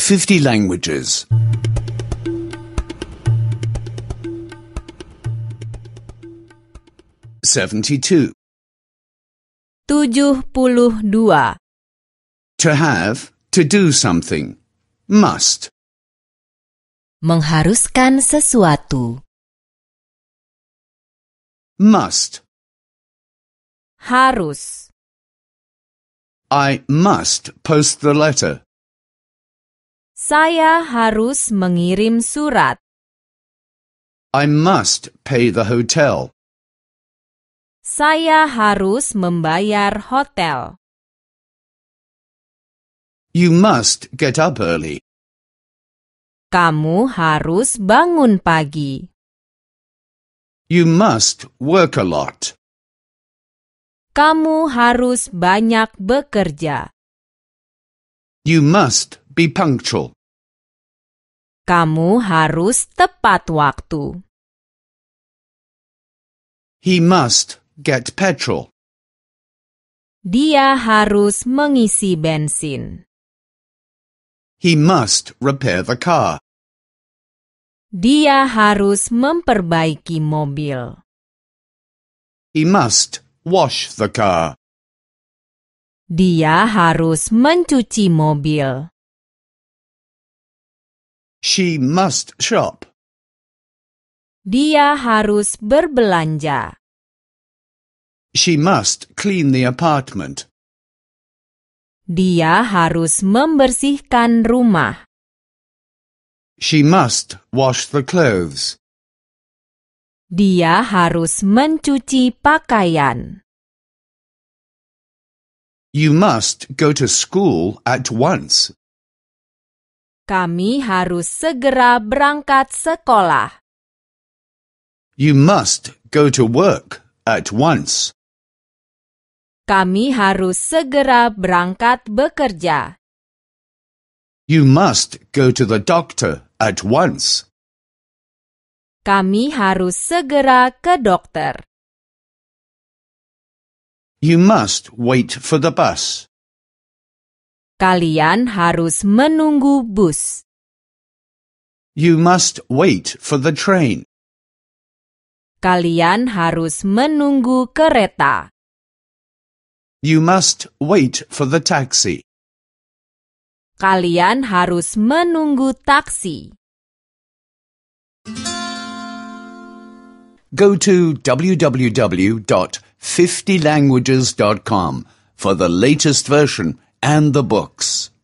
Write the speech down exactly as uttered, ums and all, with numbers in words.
fifty languages. seventy-two. tujuh puluh dua. To have, to do something. Must. Mengharuskan sesuatu. Must. Harus. I must post the letter. Saya harus mengirim surat. I must pay the hotel. Saya harus membayar hotel. You must get up early. Kamu harus bangun pagi. You must work a lot. Kamu harus banyak bekerja. You must be punctual. Kamu harus tepat waktu. He must get petrol. Dia harus mengisi bensin. He must repair the car. Dia harus memperbaiki mobil. He must wash the car. Dia harus mencuci mobil. She must shop. Dia harus berbelanja. She must clean the apartment. Dia harus membersihkan rumah. She must wash the clothes. Dia harus mencuci pakaian. You must go to school at once. Kami harus segera berangkat sekolah. You must go to work at once. Kami harus segera berangkat bekerja. You must go to the doctor at once. Kami harus segera ke dokter. You must wait for the bus. Kalian harus menunggu bus. You must wait for the train. Kalian harus menunggu kereta. You must wait for the taxi. Kalian harus menunggu taksi. Go to w w w dot fifty languages dot com for the latest version and the books.